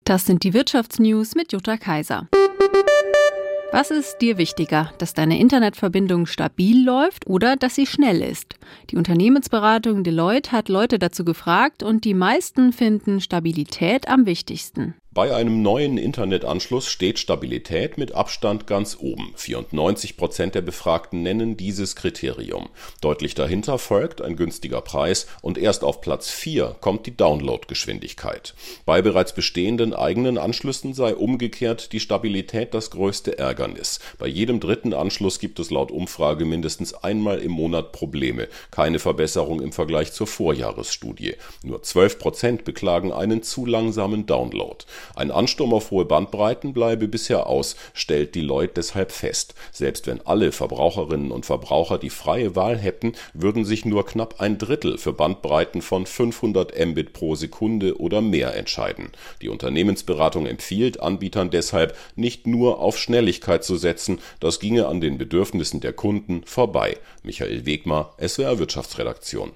Das sind die Wirtschaftsnews mit Jutta Kaiser. Was ist dir wichtiger, dass deine Internetverbindung stabil läuft oder dass sie schnell ist? Die Unternehmensberatung Deloitte hat Leute dazu gefragt und die meisten finden Stabilität am wichtigsten. Bei einem neuen Internetanschluss steht Stabilität mit Abstand ganz oben. 94% der Befragten nennen dieses Kriterium. Deutlich dahinter folgt ein günstiger Preis und erst auf Platz 4 kommt die Downloadgeschwindigkeit. Bei bereits bestehenden eigenen Anschlüssen sei umgekehrt die Stabilität das größte Ärgernis. Bei jedem dritten Anschluss gibt es laut Umfrage mindestens einmal im Monat Probleme. Keine Verbesserung im Vergleich zur Vorjahresstudie. Nur 12% beklagen einen zu langsamen Download. Ein Ansturm auf hohe Bandbreiten bleibe bisher aus, stellt Deloitte deshalb fest. Selbst wenn alle Verbraucherinnen und Verbraucher die freie Wahl hätten, würden sich nur knapp ein Drittel für Bandbreiten von 500 Mbit pro Sekunde oder mehr entscheiden. Die Unternehmensberatung empfiehlt Anbietern deshalb, nicht nur auf Schnelligkeit zu setzen, das ginge an den Bedürfnissen der Kunden vorbei. Michael Wegmar, SWR Wirtschaftsredaktion.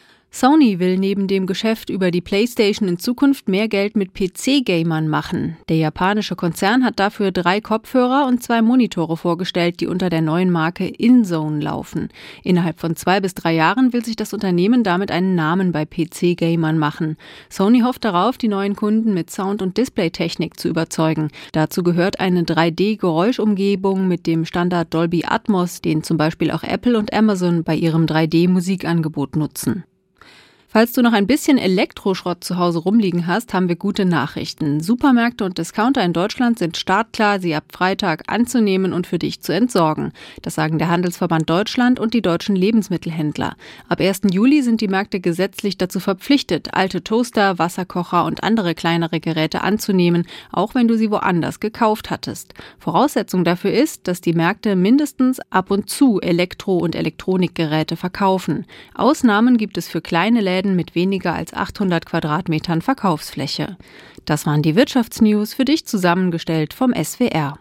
Sony will neben dem Geschäft über die PlayStation in Zukunft mehr Geld mit PC-Gamern machen. Der japanische Konzern hat dafür 3 Kopfhörer und 2 Monitore vorgestellt, die unter der neuen Marke InZone laufen. Innerhalb von 2 bis 3 Jahren will sich das Unternehmen damit einen Namen bei PC-Gamern machen. Sony hofft darauf, die neuen Kunden mit Sound- und Displaytechnik zu überzeugen. Dazu gehört eine 3D-Geräuschumgebung mit dem Standard Dolby Atmos, den zum Beispiel auch Apple und Amazon bei ihrem 3D-Musikangebot nutzen. Falls du noch ein bisschen Elektroschrott zu Hause rumliegen hast, haben wir gute Nachrichten. Supermärkte und Discounter in Deutschland sind startklar, sie ab Freitag anzunehmen und für dich zu entsorgen. Das sagen der Handelsverband Deutschland und die deutschen Lebensmittelhändler. Ab 1. Juli sind die Märkte gesetzlich dazu verpflichtet, alte Toaster, Wasserkocher und andere kleinere Geräte anzunehmen, auch wenn du sie woanders gekauft hattest. Voraussetzung dafür ist, dass die Märkte mindestens ab und zu Elektro- und Elektronikgeräte verkaufen. Ausnahmen gibt es für kleine Läden mit weniger als 800 Quadratmetern Verkaufsfläche. Das waren die Wirtschaftsnews, für dich zusammengestellt vom SWR.